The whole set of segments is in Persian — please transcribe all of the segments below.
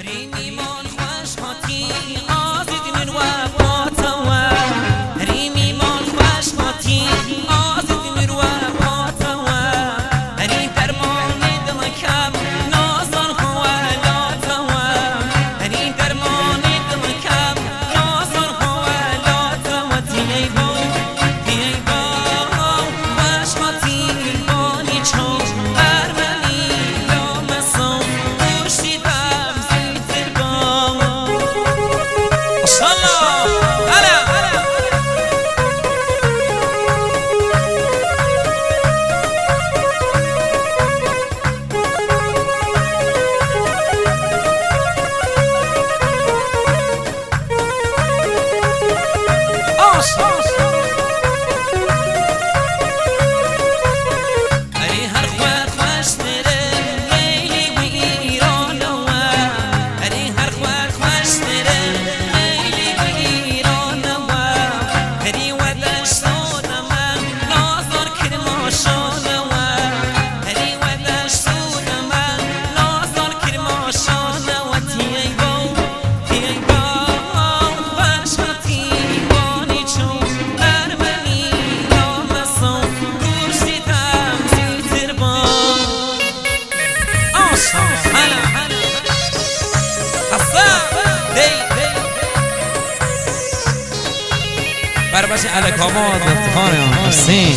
برباش علکامات افتخار حسین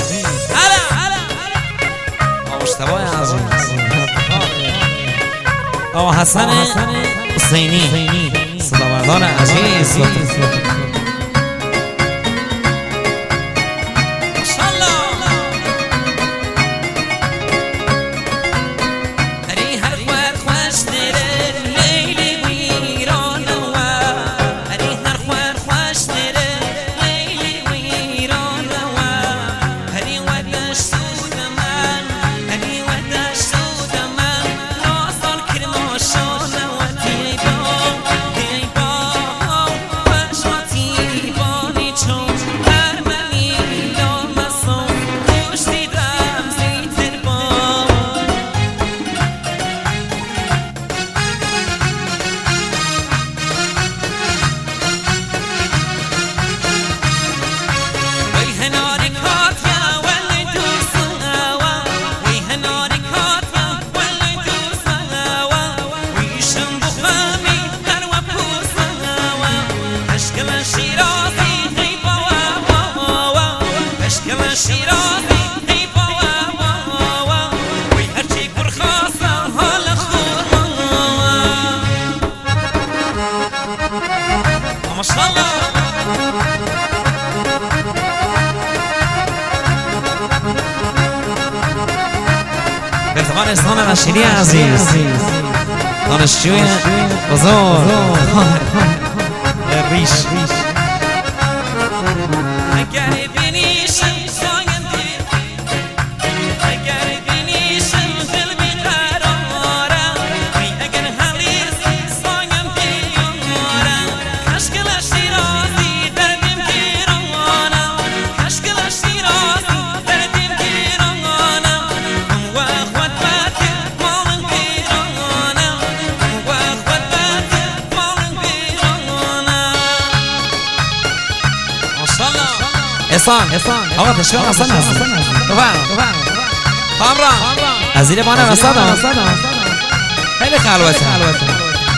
مشتبه عزیز آقا حسن حسینی صدامردان عزیز افتخار احسان رشیدی عزیز دانشجوی بزرگ ریش احسان آقا تشویق احسان هست بفرم کامران از زیر بانه وسط خیلی خلوته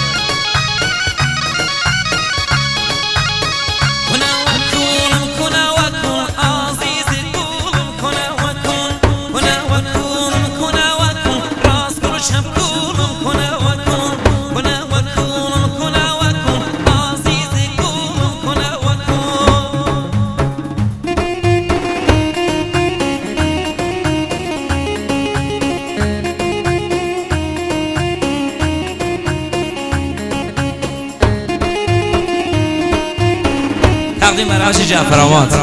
تقدیم بر حاجی جعفرآباد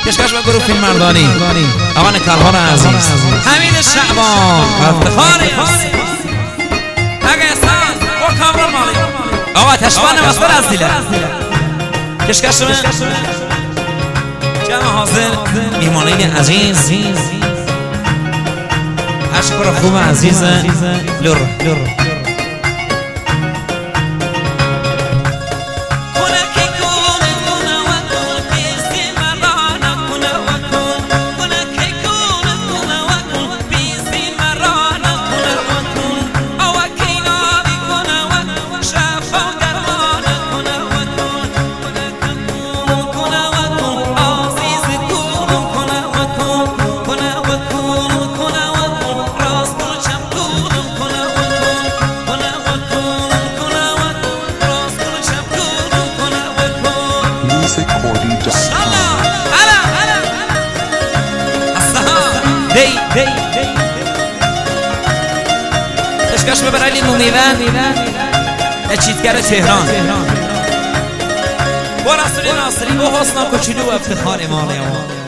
کشکش و گروه فیلم مردانی آقا نکالهان عزیز حمید شعبان افتخاری است اگه احسان او کامران مالی آقا تشبان مستر از دیله کشکش من جمع حاضر میمانین عزیز اشکر خوب عزیز لور کشکش ببر علی مومیون چیتگر تهران با رسول ناصری با حسنا کوچولو و افتخار مالی